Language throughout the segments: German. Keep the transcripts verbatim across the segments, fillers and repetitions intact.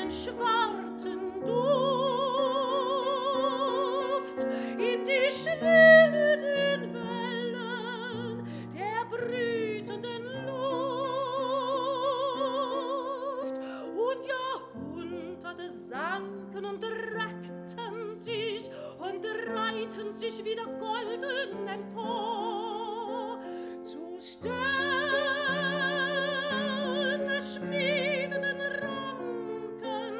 den schwarzen Duft in die schwellenden Wellen der brütenden Luft. Und Jahrhunderte sanken und reckten sich und reihten sich wieder golden empor zu stellverschmiedeten Ranken.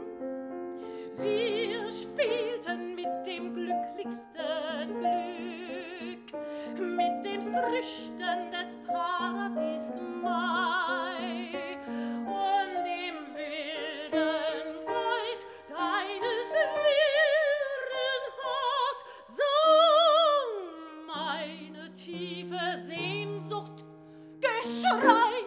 Wir spielten mit dem glücklichsten Glück, mit den Früchten des Paradies Mai und im wilden Gold deines Wirrenhaars sang meine tiefe Sehnsucht Geschrei.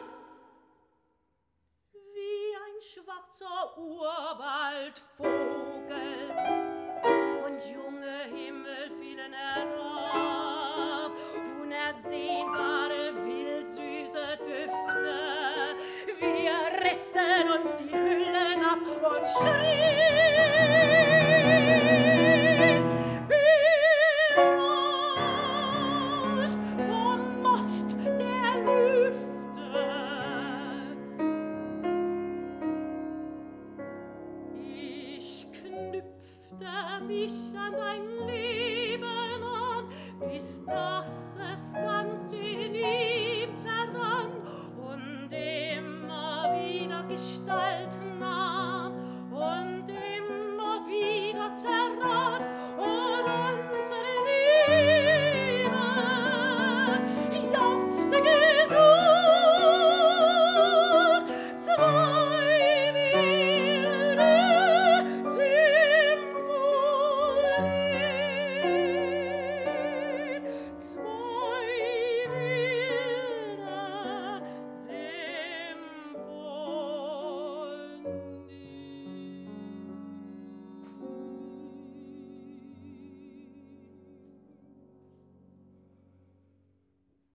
Wie ein schwarzer Urwaldvogel und junge Himmel fielen herab, unersehnbare wildsüße Düfte. Wir rissen uns die Hüllen ab und schrien